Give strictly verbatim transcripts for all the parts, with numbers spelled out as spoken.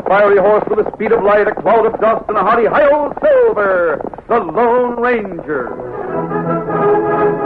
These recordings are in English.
fiery horse with the speed of light, a cloud of dust, and a hearty hi-yo Silver, the Lone Ranger.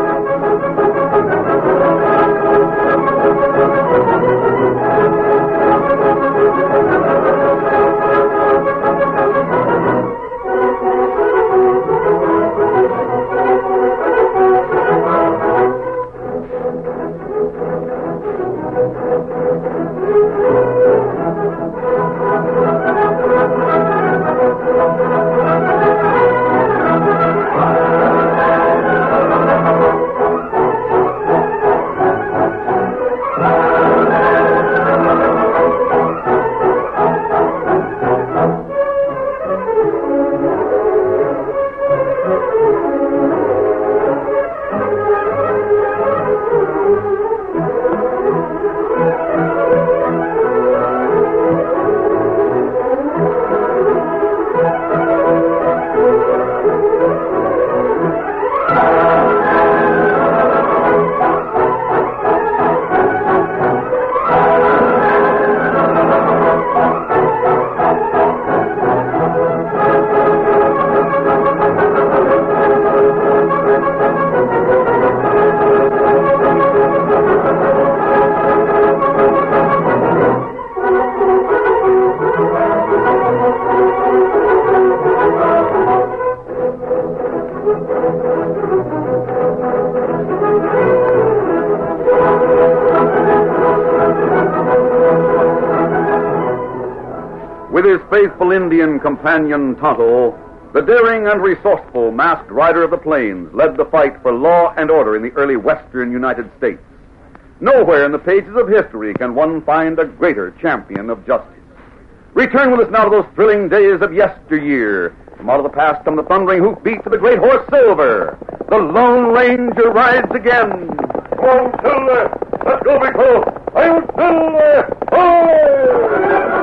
With his faithful Indian companion Tonto, the daring and resourceful masked rider of the plains led the fight for law and order in the early western United States. Nowhere in the pages of history can one find a greater champion of justice. Return with us now to those thrilling days of yesteryear. From out of the past come the thundering hoofbeats of the great horse Silver. The Lone Ranger rides again. Come on, Silver! Let's go, big fellow! I'm Silver! Oh!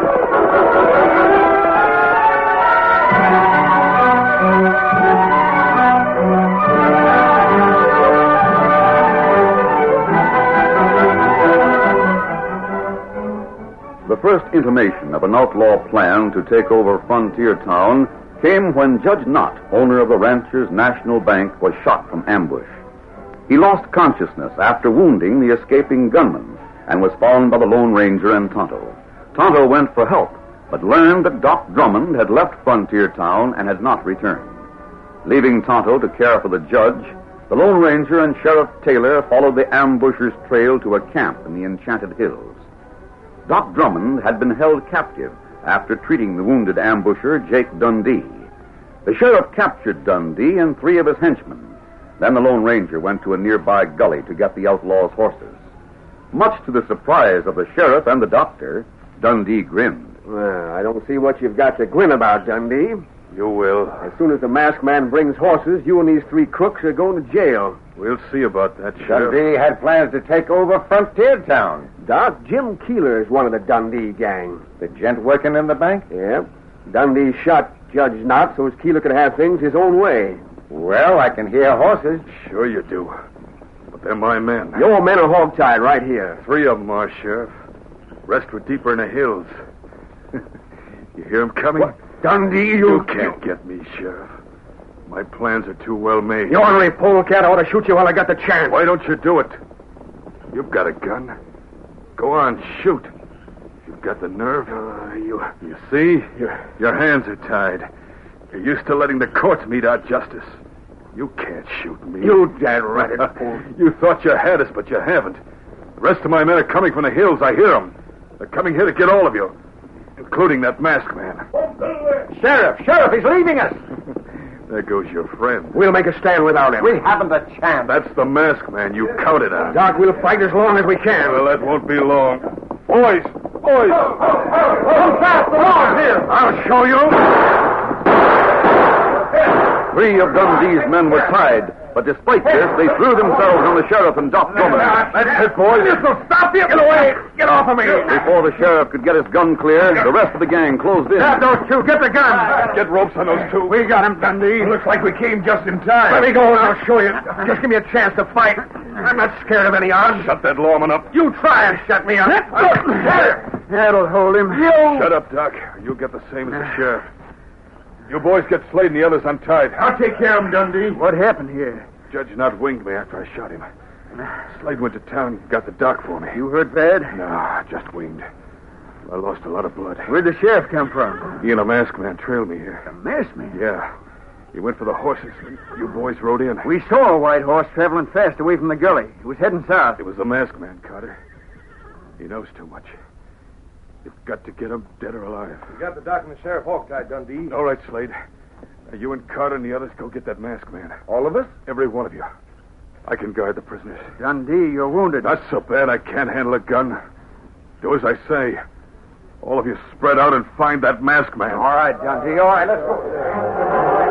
The first intimation of an outlaw plan to take over Frontier Town came when Judge Knott, owner of the Ranchers National Bank, was shot from ambush. He lost consciousness after wounding the escaping gunman and was found by the Lone Ranger and Tonto. Tonto went for help, but learned that Doc Drummond had left Frontier Town and had not returned. Leaving Tonto to care for the judge, the Lone Ranger and Sheriff Taylor followed the ambushers' trail to a camp in the Enchanted Hills. Doc Drummond had been held captive after treating the wounded ambusher, Jake Dundee. The sheriff captured Dundee and three of his henchmen. Then the Lone Ranger went to a nearby gully to get the outlaw's horses. Much to the surprise of the sheriff and the doctor, Dundee grinned. Well, I don't see what you've got to grin about, Dundee. You will. As soon as the masked man brings horses, you and these three crooks are going to jail. We'll see about that, Sheriff. Dundee had plans to take over Frontier Town. Doc, Jim Keeler is one of the Dundee gang. The gent working in the bank? Yeah. Dundee shot Judge Knott so as Keeler could have things his own way. Well, I can hear horses. Sure you do. But they're my men. Your men are hogtied right here. Three of them are, Sheriff. Rest were deeper in the hills. You hear them coming? What? Dundee, you... You can't get me, Sheriff. My plans are too well made. You ornery polecat, I ought to shoot you while I got the chance. Why don't you do it? You've got a gun. Go on, shoot. You've got the nerve. Uh, you... You see? Your, your hands are tied. You're used to letting the courts mete out justice. You can't shoot me. You dead-ratted fool. You thought you had us, but you haven't. The rest of my men are coming from the hills. I hear them. They're coming here to get all of you, including that masked man. Sheriff! Sheriff, he's leaving us! There goes your friend. We'll make a stand without him. We haven't a chance. That's the masked man you counted on. Doc, we'll fight as long as we can. Well, that won't be long. Boys! Boys! Hold fast! The law's here! I'll show you! Three of Dundee's men were tied, but despite this, they threw themselves on the sheriff and Doc Drummond. That's it, boys. This will stop you! Get away! Get off of me! Before the sheriff could get his gun clear, the rest of the gang closed in. Grab those two! Get the gun! Get ropes on those two. We got him, Dundee. Looks like we came just in time. Let me go and I'll show you. Just give me a chance to fight. I'm not scared of any odds. Shut that lawman up. You try and shut me up. Sheriff! That'll hold him. Shut up, Doc. You'll get the same as the sheriff. You boys get Slade and the others untied. I'll take care of him, Dundee. What happened here? Judge not winged me after I shot him. Slade went to town and got the doc for me. You hurt bad? No, just winged. I lost a lot of blood. Where'd the sheriff come from? He and a masked man trailed me here. A masked man? Yeah. He went for the horses when you boys rode in. We saw a white horse traveling fast away from the gully. He was heading south. It was the masked man, Carter. He knows too much. You've got to get him dead or alive. You got the doc and the sheriff hog-tied, Dundee. All right, Slade. Now, you and Carter and the others go get that masked man. All of us? Every one of you. I can guard the prisoners. Dundee, you're wounded. Not so bad I can't handle a gun. Do as I say. All of you spread out and find that masked man. All right, Dundee. All right, let's go.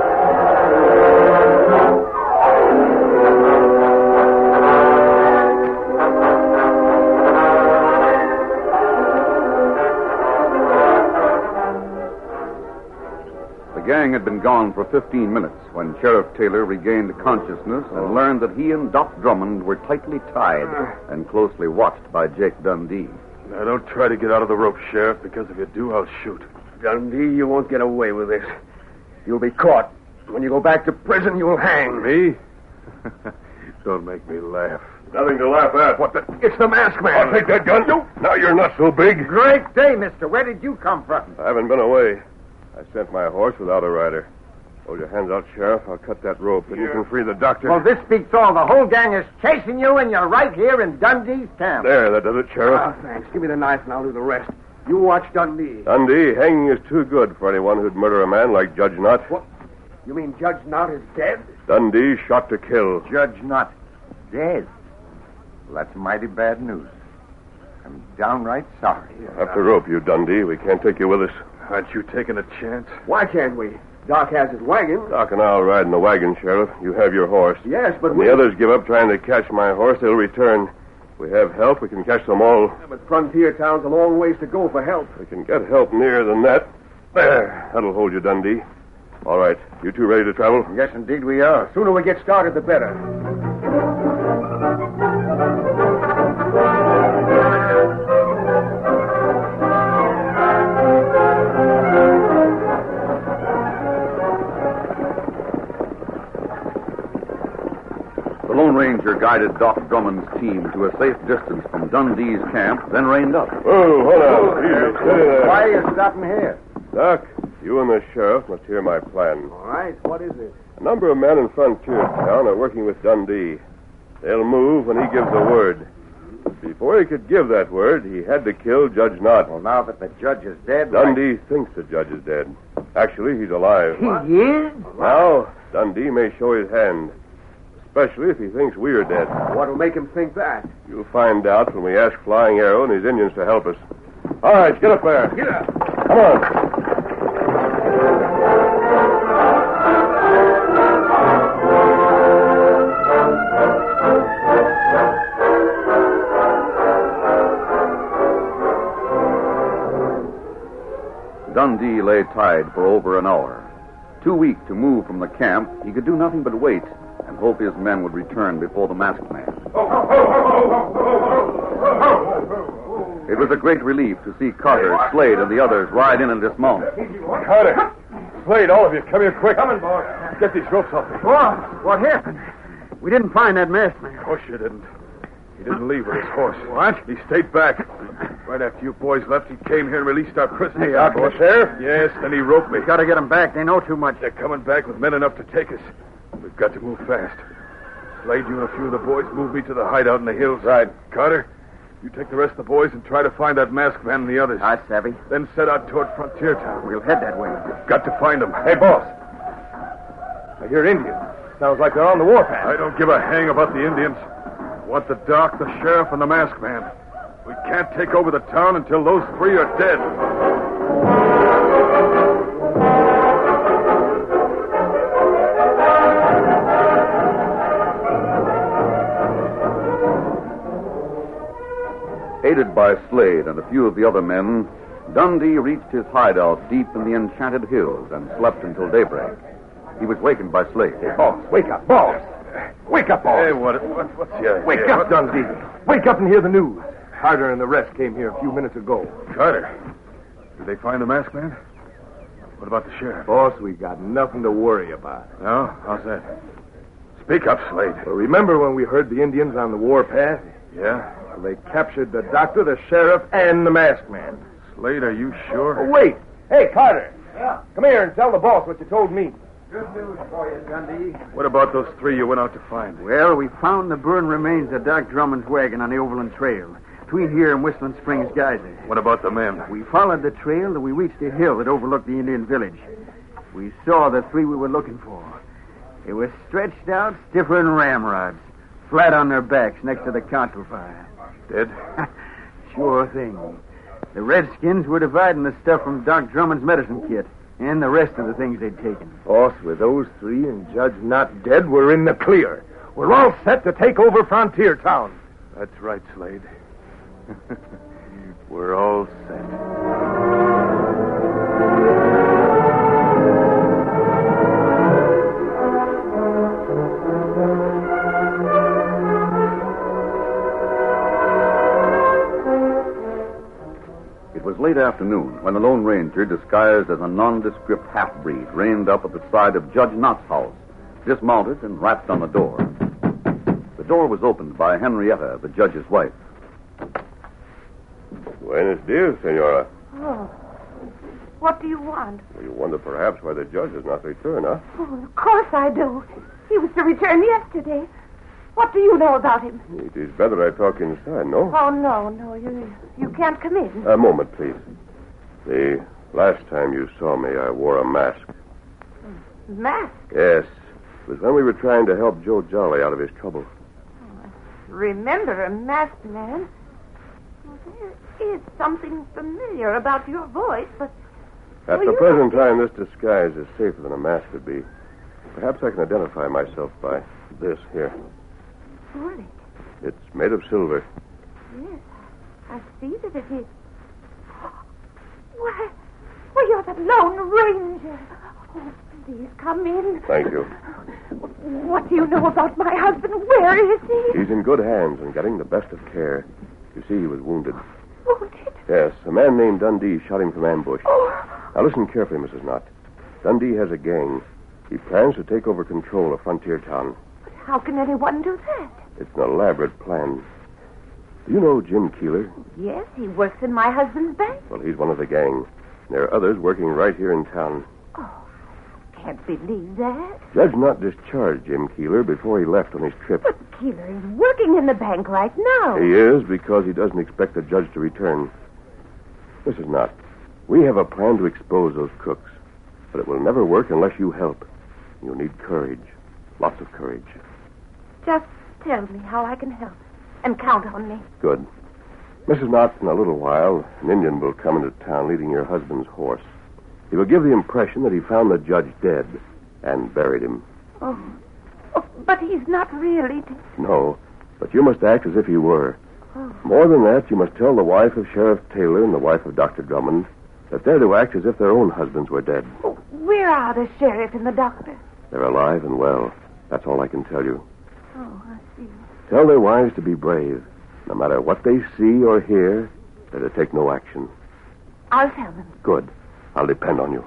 The gang had been gone for fifteen minutes when Sheriff Taylor regained consciousness and learned that he and Doc Drummond were tightly tied and closely watched by Jake Dundee. Now, don't try to get out of the rope, Sheriff, because if you do, I'll shoot. Dundee, you won't get away with this. You'll be caught. When you go back to prison, you'll hang. Me? Don't make me laugh. Nothing to laugh at. What the? It's the masked man. I'll take that gun. No. Now you're not so big. Great day, mister. Where did you come from? I haven't been away. I sent my horse without a rider. Hold your hands out, Sheriff. I'll cut that rope, and you can free the doctor. Well, this beats all. The whole gang is chasing you, and you're right here in Dundee's camp. There, that does it, Sheriff. Ah, thanks. Give me the knife, and I'll do the rest. You watch Dundee. Dundee, hanging is too good for anyone who'd murder a man like Judge Knott. What? You mean Judge Knott is dead? Dundee shot to kill. Judge Knott dead. Well, that's mighty bad news. I'm downright sorry. Have to rope you, Dundee. We can't take you with us. Aren't you taking a chance? Why can't we? Doc has his wagon. Doc and I'll ride in the wagon, Sheriff. You have your horse. Yes, but when we... the others give up trying to catch my horse, they'll return. If we have help, we can catch them all. Yeah, but Frontier Town's a long ways to go for help. We can get help nearer than that. There. That'll hold you, Dundee. All right. You two ready to travel? Yes, indeed we are. The sooner we get started, the better. The Lone Ranger guided Doc Drummond's team to a safe distance from Dundee's camp, then reined up. Oh, hold on. Easy. Steady there. Why are you stopping here? Doc, you and the sheriff must hear my plan. All right. What is it? A number of men in Frontier Town are working with Dundee. They'll move when he gives the word. Before he could give that word, he had to kill Judge Knott. Well, now that the judge is dead... Dundee why... thinks the judge is dead. Actually, he's alive. He is? Now, Dundee may show his hand. Especially if he thinks we're dead. What'll make him think that? You'll find out when we ask Flying Arrow and his Indians to help us. All right, get up there. Get up. Come on. Dundee lay tied for over an hour. Too weak to move from the camp, he could do nothing but wait and hope his men would return before the masked man. It was a great relief to see Carter, Slade, and the others ride in and dismount. Carter, Slade, all of you, come here quick. Coming, boss. Get these ropes off me. Boss, what happened? We didn't find that masked man. Of course you didn't. He didn't leave with his horse. What? He stayed back. Right after you boys left, he came here and released our prisoners. Hey, out for sheriff? Yes, then he roped me. We gotta get them back. They know too much. They're coming back with men enough to take us. We've got to move fast. Slade, you and a few of the boys move me to the hideout in the hills. Right. Carter, you take the rest of the boys and try to find that masked man and the others. Aye, savvy. Then set out toward Frontier Town. We'll head that way. We've got to find them. Hey, boss. I hear Indians. Sounds like they're on the warpath. I don't give a hang about the Indians. I want the doc, the sheriff, and the masked man. We can't take over the town until those three are dead. Aided by Slade and a few of the other men, Dundee reached his hideout deep in the enchanted hills and slept until daybreak. He was wakened by Slade. Hey, boss, wake up, boss. Wake up, boss. Hey, what, what, what's the idea? Wake up, Dundee. Wake up and hear the news. Carter and the rest came here a few minutes ago. Carter. Did they find the masked man? What about the sheriff? Boss, we got nothing to worry about. No? How's that? Speak up, Slade. Well, remember when we heard the Indians on the warpath? Yeah? Well, they captured the doctor, the sheriff, and the masked man. Slade, are you sure? Oh, wait. Hey, Carter. Yeah? Come here and tell the boss what you told me. Good news for you, Dundee. What about those three you went out to find? Well, we found the burned remains of Doc Drummond's wagon on the Overland Trail, between here and Whistling Springs Geyser. What about the men? We followed the trail till we reached a hill that overlooked the Indian village. We saw the three we were looking for. They were stretched out stiffer than ramrods, flat on their backs next to the council fire. Dead? Sure thing. The Redskins were dividing the stuff from Doc Drummond's medicine kit and the rest of the things they'd taken. Boss, with those three and Judge not dead, we're in the clear. We're all set to take over Frontier Town. That's right, Slade. We're all set. It was late afternoon when the Lone Ranger, disguised as a nondescript half-breed, reined up at the side of Judge Knott's house, dismounted, and rapped on the door. The door was opened by Henrietta, the judge's wife. Buenos dias, senora. Oh. What do you want? Well, you wonder perhaps why the judge has not returned, huh? Oh, of course I do. He was to return yesterday. What do you know about him? It is better I talk inside, no? Oh, no, no. You you can't come in. A moment, please. The last time you saw me, I wore a mask. Mask? Yes. It was when we were trying to help Joe Jolly out of his trouble. Oh, remember a masked man? Well, there is something familiar about your voice, but... At well, the you present don't... time, this disguise is safer than a mask would be. Perhaps I can identify myself by this here. Surely. It's made of silver. Yes, I see that it is. Why, why, you're the Lone Ranger. Oh, please come in. Thank you. What do you know about my husband? Where is he? He's in good hands and getting the best of care. You see, he was wounded. Wounded? Yes, a man named Dundee shot him from ambush. Oh. Now listen carefully, Missus Knott. Dundee has a gang. He plans to take over control of Frontier Town. But how can anyone do that? It's an elaborate plan. Do you know Jim Keeler? Yes, he works in my husband's bank. Well, he's one of the gang. There are others working right here in town. Oh, I can't believe that. Judge Knott discharged Jim Keeler before he left on his trip. But Keeler is working in the bank right now. He is because he doesn't expect the judge to return. Missus Knott, we have a plan to expose those crooks, but it will never work unless you help. You'll need courage. Lots of courage. Just tell me how I can help. And count on me. Good. Missus Knott, in a little while, an Indian will come into town leading your husband's horse. He will give the impression that he found the judge dead and buried him. Oh, oh but he's not really dead. No, but you must act as if he were. Oh. More than that, you must tell the wife of Sheriff Taylor and the wife of Doctor Drummond that they're to act as if their own husbands were dead. Oh, where are the sheriff and the doctor? They're alive and well. That's all I can tell you. Oh, I see. Tell their wives to be brave. No matter what they see or hear, they're to take no action. I'll tell them. Good. I'll depend on you.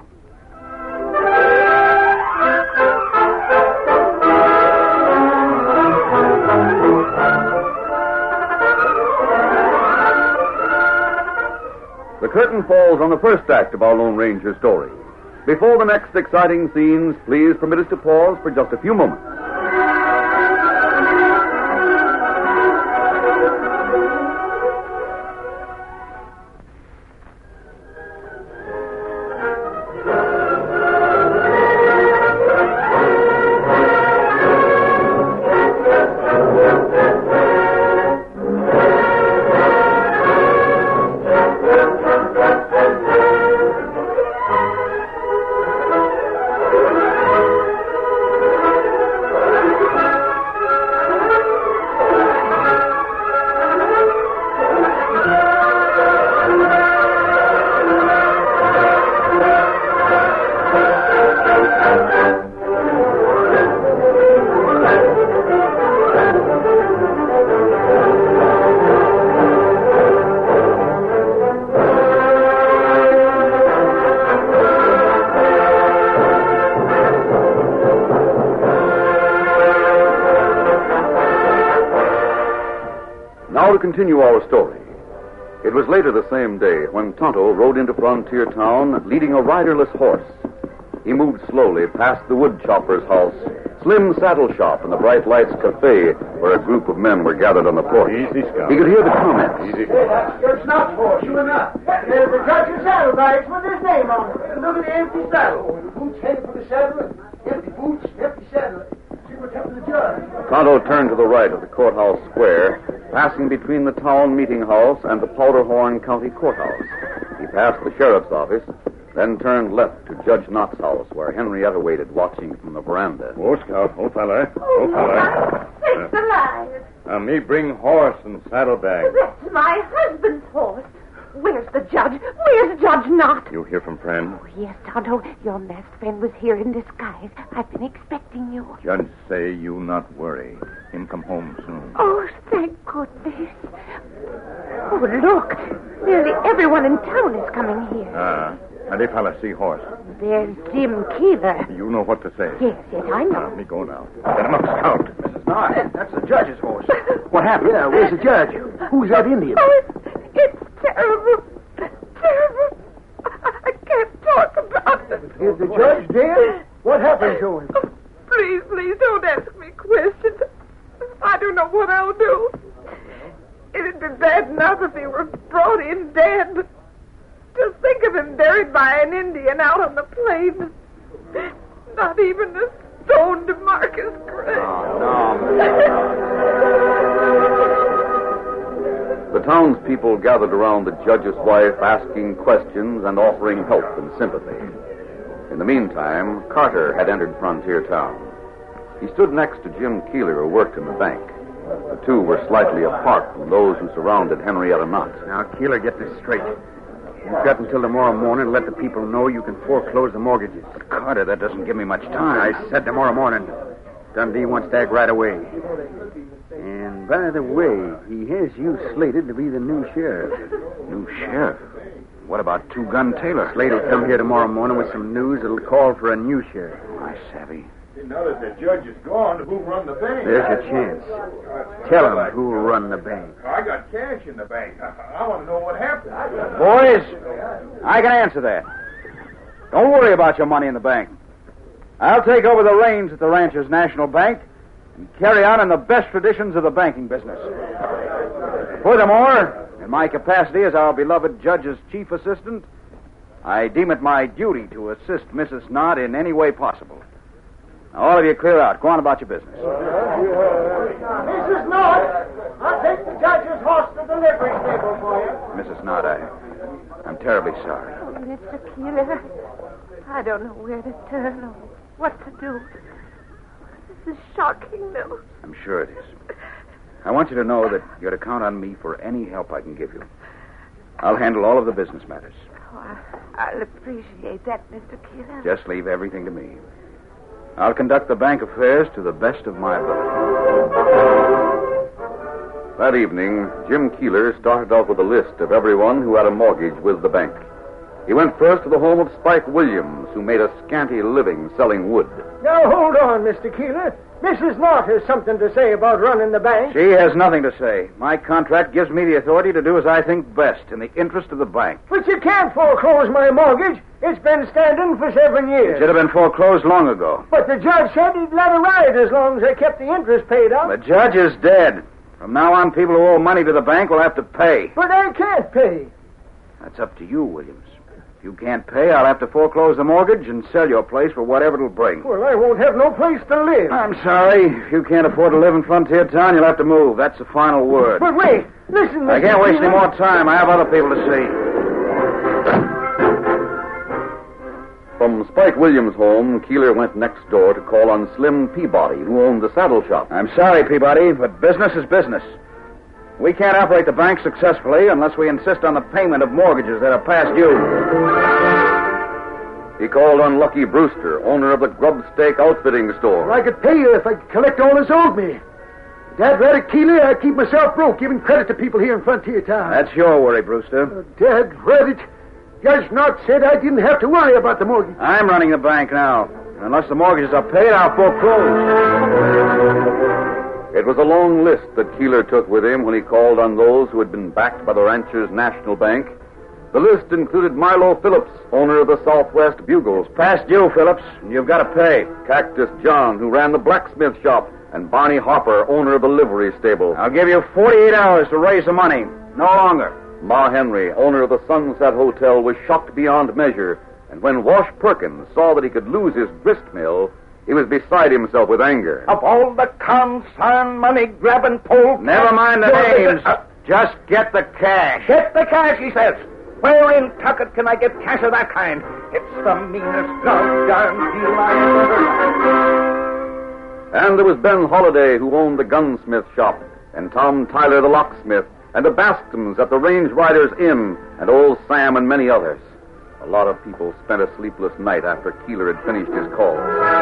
The curtain falls on the first act of our Lone Ranger story. Before the next exciting scenes, please permit us to pause for just a few moments. continue our story. It was later the same day when Tonto rode into Frontier Town leading a riderless horse. He moved slowly past the wood chopper's house, Slim Saddle Shop, and the Bright Lights Cafe, where a group of men were gathered on the porch. Easy, Scout. He could hear the comments. Easy. It's not for sure enough. There's the judge's saddlebags with his name on it. Look at the empty saddle. The boots headed for the saddle. Empty boots, empty saddle. See what's happened to the judge. Tonto turned to the right of the courthouse square, passing between the town meeting house and the Powderhorn County Courthouse. He passed the sheriff's office, then turned left to Judge Knott's house, where Henrietta waited, watching from the veranda. Oh, Scout. Oh, fella. Oh, fella. It's alive. Now, me bring horse and saddlebag. That's my husband's horse. Where's the judge? Where's Judge Knott? You hear from friend? Oh, yes, Tonto. Your masked friend was here in disguise. I've been expecting you. Judge say you not worry. Him come home soon. Oh, thank goodness. Oh, look. Nearly everyone in town is coming here. Ah. Now, they fella see horse. There's Jim Keeler. You know what to say. Yes, yes, I know. Now, me go now. Get him up, Scout. Missus Knott, that's the judge's horse. What happened? Yeah, where's the judge? Who's that Indian? Oh, it's, it's terrible. Terrible. I can't talk about it. Is the judge dead? What happened to him? Oh, please, please don't ask me questions. I don't know what I'll do. It'd be bad enough if he were brought in dead. Just think of him buried by an Indian out on the plains. Not even a stone to mark his grave. Oh, The townspeople gathered around the judge's wife, asking questions and offering help and sympathy. In the meantime, Carter had entered Frontier Town. He stood next to Jim Keeler, who worked in the bank. The two were slightly apart from those who surrounded Henrietta Knott. Now, Keeler, get this straight. You've got until tomorrow morning to let the people know you can foreclose the mortgages. But, Carter, that doesn't give me much time. I said tomorrow morning. Dundee wants to act right away. And, by the way, he has you slated to be the new sheriff. New sheriff? What about Two-Gun Taylor? Slade will come here tomorrow morning with some news that'll call for a new sheriff. I savvy. Now that the judge is gone, who'll run the bank? There's your chance. Tell him who'll run the bank. I got cash in the bank. I, I want to know what happened. Boys, I can answer that. Don't worry about your money in the bank. I'll take over the reins at the Ranchers National Bank and carry on in the best traditions of the banking business. Furthermore, in my capacity as our beloved judge's chief assistant, I deem it my duty to assist Missus Knott in any way possible. Now, all of you clear out. Go on about your business. Missus Knott, I'll take the judge's horse to the livery stable for you. Missus Knott, I, I'm terribly sorry. Oh, Mister Keeler, I don't know where to turn or what to do. This is shocking news. I'm sure it is. I want you to know that you're to count on me for any help I can give you. I'll handle all of the business matters. Oh, I, I'll appreciate that, Mister Keeler. Just leave everything to me. I'll conduct the bank affairs to the best of my ability. That evening, Jim Keeler started out with a list of everyone who had a mortgage with the bank. He went first to the home of Spike Williams, who made a scanty living selling wood. Now, hold on, Mister Keeler. Missus Knott has something to say about running the bank. She has nothing to say. My contract gives me the authority to do as I think best in the interest of the bank. But you can't foreclose my mortgage. It's been standing for seven years. It should have been foreclosed long ago. But the judge said he'd let it ride as long as they kept the interest paid out. The judge is dead. From now on, people who owe money to the bank will have to pay. But I can't pay. That's up to you, Williams. If you can't pay, I'll have to foreclose the mortgage and sell your place for whatever it'll bring. Well, I won't have no place to live. I'm sorry. If you can't afford to live in Frontier Town, you'll have to move. That's the final word. But wait. Listen, Mister I can't waste Keeler. any more time. I have other people to see. From Spike Williams' home, Keeler went next door to call on Slim Peabody, who owned the saddle shop. I'm sorry, Peabody, but business is business. We can't operate the bank successfully unless we insist on the payment of mortgages that are past due. He called on Lucky Brewster, owner of the Grub Steak Outfitting Store. I could pay you if I could collect all that's owed me. Dad Raddick Keeler, I keep myself broke giving credit to people here in Frontier Town. That's your worry, Brewster. Uh, Dad Raddick, Judge Knott said I didn't have to worry about the mortgage. I'm running the bank now. Unless the mortgages are paid, I'll foreclose. It was a long list that Keeler took with him when he called on those who had been backed by the Ranchers National Bank. The list included Milo Phillips, owner of the Southwest Bugles. Past due, Phillips. You've got to pay. Cactus John, who ran the blacksmith shop, and Barney Hopper, owner of the livery stable. I'll give you forty-eight hours to raise the money. No longer. Ma Henry, owner of the Sunset Hotel, was shocked beyond measure, and when Wash Perkins saw that he could lose his grist mill, he was beside himself with anger. Of all the concern, money-grabbing pole... Never mind the names. Uh, Just get the cash. Get the cash, he says. Where in Tucket can I get cash of that kind? It's the meanest goddamn deal I ever... And there was Ben Holliday, who owned the gunsmith shop, and Tom Tyler, the locksmith, and the Bascom's at the Range Riders Inn, and old Sam and many others. A lot of people spent a sleepless night after Keeler had finished his call.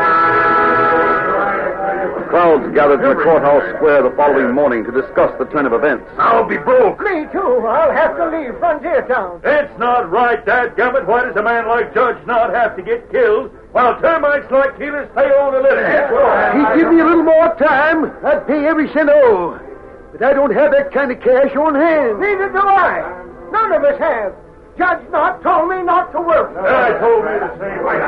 Crowds gathered in the courthouse square the following morning to discuss the turn of events. I'll be broke. Me, too. I'll have to leave Frontier Town. It's not right, dadgummit. Why does a man like Judge not have to get killed while termites like Keeler stay on a living? He'd give me a little more time, I'd pay every cent I owe. But I don't have that kind of cash on hand. Neither do I. None of us have. Judge Knott told me not to work. I told me the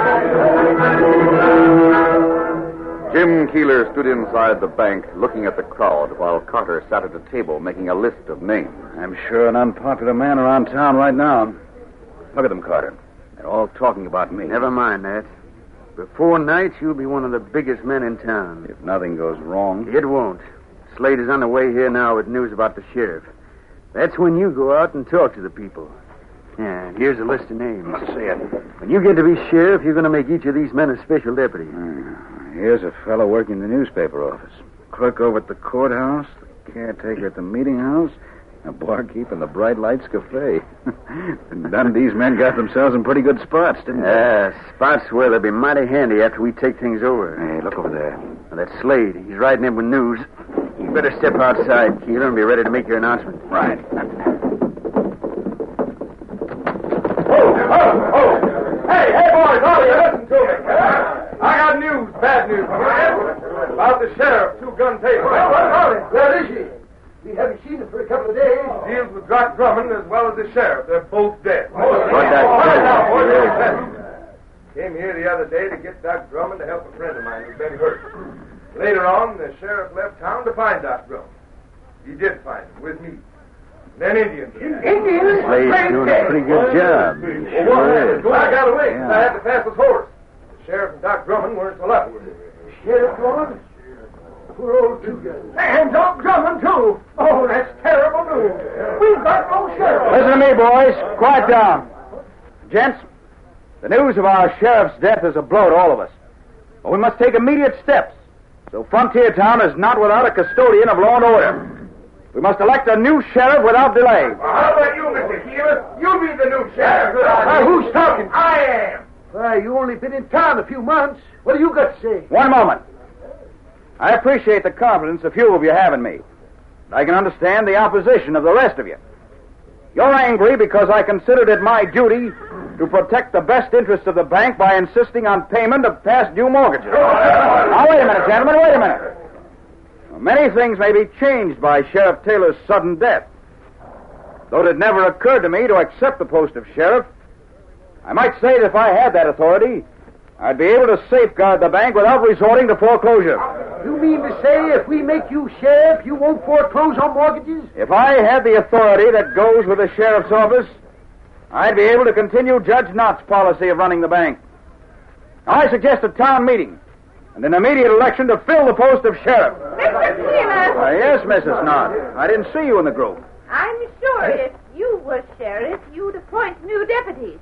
same. Jim Keeler stood inside the bank looking at the crowd while Carter sat at a table making a list of names. I'm sure an unpopular man around town right now. Look at them, Carter. They're all talking about me. Never mind that. Before night, you'll be one of the biggest men in town. If nothing goes wrong. It won't. Slade is on the way here now with news about the sheriff. That's when you go out and talk to the people. Yeah, here's a list of names. Let's see it. When you get to be sheriff, you're going to make each of these men a special deputy. Uh, here's a fellow working in the newspaper office. Clerk over at the courthouse, the caretaker at the meeting house, a barkeep in the Bright Lights Cafe. None of these men got themselves in pretty good spots, didn't they? Yeah, spots where they'll be mighty handy after we take things over. Hey, look over there. Now, that's Slade. He's riding in with news. You better step outside, Keeler, and be ready to make your announcement. Right. Oh, oh, oh. Hey, hey, boys, all of you, listen to me. I got news, bad news for you. About the sheriff, two-gun taser. What about it? Where is he? We haven't seen him for a couple of days. Deals with Doc Drummond as well as the sheriff. They're both dead. What that Came here the other day to get Doc Drummond to help a friend of mine who's been hurt. Later on, the sheriff left town to find Doc Drummond. He did find him, with me. Then Indians. Indians? Slade's doing a pretty good job. He Well, sure is. I got away. Yeah. I had the fastest horse. The sheriff and Doc Drummond weren't so lucky with him. Sheriff Drummond? Poor old two-gun. And Doc Drummond, too. Oh, that's terrible news. We've got no sheriff. Listen to me, boys. Quiet down. Gents, the news of our sheriff's death is a blow to all of us. But we must take immediate steps so Frontier Town is not without a custodian of law and order. We must elect a new sheriff without delay. Well, how about you, Mister Keeler? You be the new sheriff. Uh, who's talking? I am. Why, you only been in town a few months. What do you got to say? One moment. I appreciate the confidence a few of you have in me. I can understand the opposition of the rest of you. You're angry because I considered it my duty to protect the best interests of the bank by insisting on payment of past due mortgages. Now, wait a minute, gentlemen, wait a minute. Many things may be changed by Sheriff Taylor's sudden death. Though it never occurred to me to accept the post of sheriff, I might say that if I had that authority, I'd be able to safeguard the bank without resorting to foreclosure. You mean to say if we make you sheriff, you won't foreclose on mortgages? If I had the authority that goes with the sheriff's office, I'd be able to continue Judge Knott's policy of running the bank. Now, I suggest a town meeting and an immediate election to fill the post of sheriff. Mister Keeler. Uh, yes, Missus Knott. I didn't see you in the group. I'm sure if you were sheriff, you'd appoint new deputies.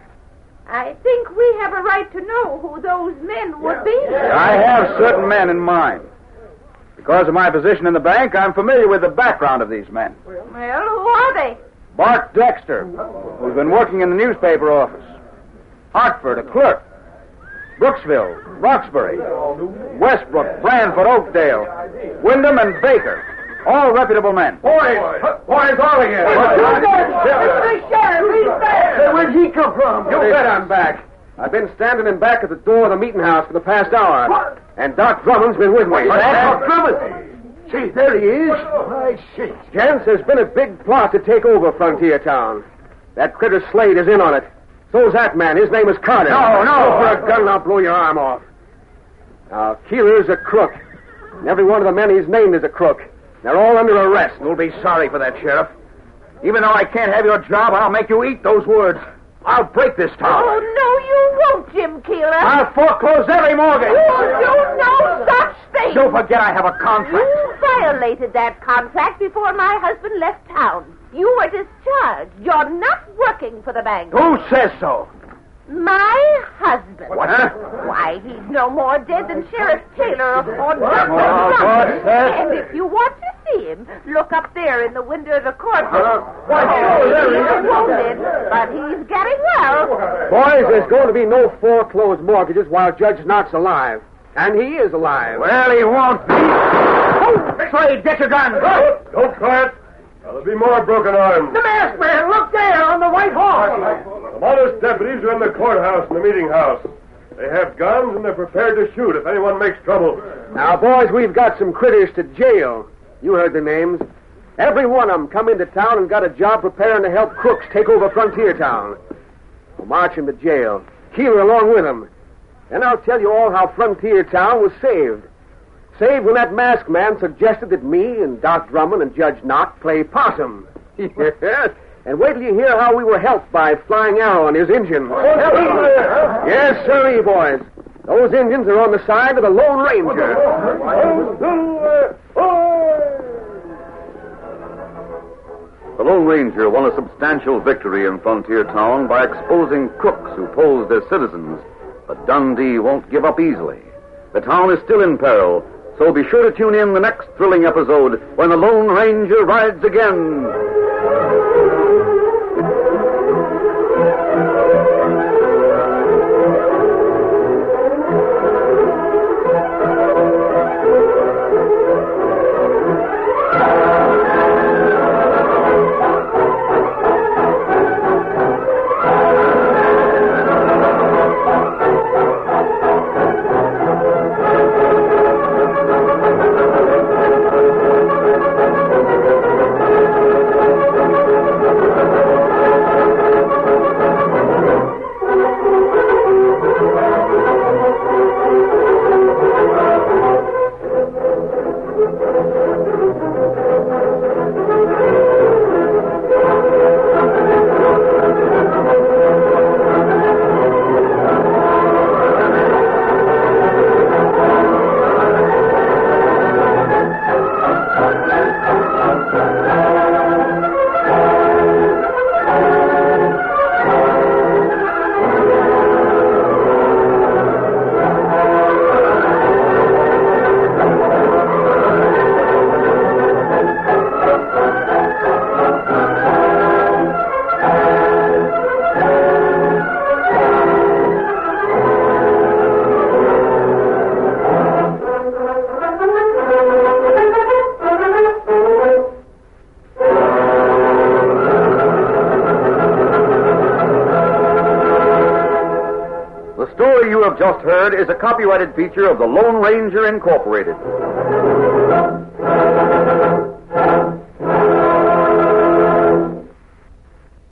I think we have a right to know who those men would be. I have certain men in mind. Because of my position in the bank, I'm familiar with the background of these men. Well, who are they? Bart Dexter, who's been working in the newspaper office. Hartford, a clerk. Brooksville, Roxbury. Westbrook, Branford, Oakdale. Wyndham and Baker. All reputable men. Boys! Boys, all of you! Mister Sheriff, he's back! Hey, where'd he come from? You bet I'm back. I've been standing in back at the door of the meeting house for the past hour. What? And Doc Drummond's been with me. Doc Drummond? see, there he is. I see. Gents, there's been a big plot to take over Frontier Town. That critter Slade is in on it. So's that man. His name is Carter. No, no. Go for a gun and I'll blow your arm off. Now, Keeler's a crook. And every one of the men he's named is a crook. They're all under arrest. You'll be sorry for that, Sheriff. Even though I can't have your job, I'll make you eat those words. I'll break this town. Oh, no, you won't, Jim Keeler. I'll foreclose every mortgage. You'll do no such thing. Don't forget I have a contract. You violated that contract before my husband left town. You were discharged. You're not working for the bank. Who says so? My husband. What? Huh? Why, he's no more dead than Sheriff Taylor or Doctor Oh, Drummond. what's that? And if you want to see him, look up there in the window of the courtroom. What? He's wounded, but he's getting well. Boys, there's going to be no foreclosed mortgages while Judge Knott's alive. And he is alive. Well, he won't be. Oh, Slade, get your gun. Don't try it. There'll be more broken arms. The masked man, look there on the white horse. The modest deputies are in the courthouse and the meeting house. They have guns and they're prepared to shoot if anyone makes trouble. Now, boys, we've got some critters to jail. You heard the names. Every one of them come into town and got a job preparing to help crooks take over Frontier Town. We'll march them to jail. Keeler along with them. Then I'll tell you all how Frontier Town was saved. Saved when that masked man suggested that me and Doc Drummond and Judge Knott play possum. Yes. And wait till you hear how we were helped by Flying Arrow and his engine. Yes, sirree, boys. Those engines are on the side of the Lone Ranger. The Lone Ranger won a substantial victory in Frontier Town by exposing crooks who posed as citizens. But Dundee won't give up easily. The town is still in peril, so be sure to tune in the next thrilling episode when the Lone Ranger rides again. Just heard is a copyrighted feature of the Lone Ranger Incorporated.